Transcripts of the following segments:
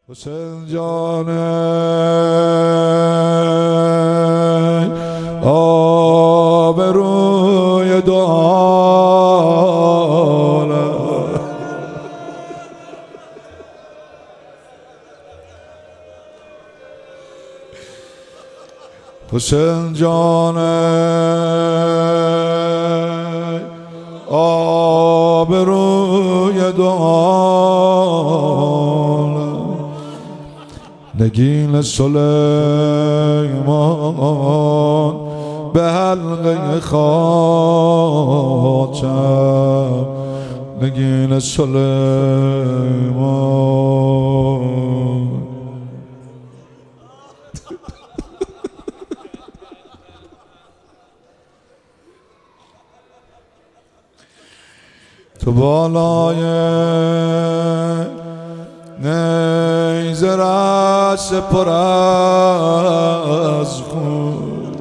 حسین جان آبروی دو عالم حسین جان آبروی دو عالم نگین سلیمان به حلقه خاتم نگین سلیمان تو بالای نیزه رأس پر از خون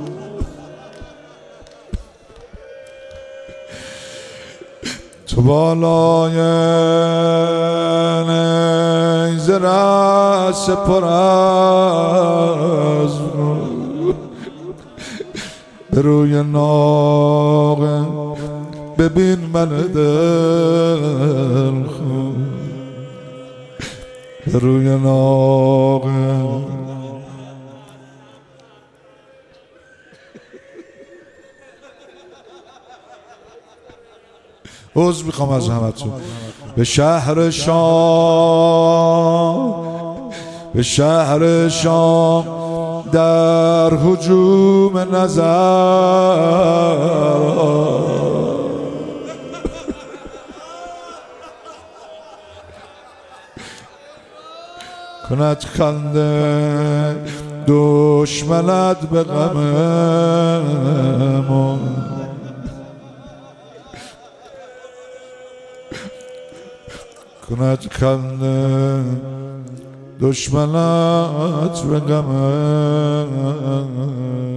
تو بالای نیزه رأس پر از خون به روی ناقه ببین من دل خون به روی ناقه عذر میخوام از همتون. به شهر شام در هجوم نظر کند خنده دشمنت به غم ما کند خنده دشمنت به غم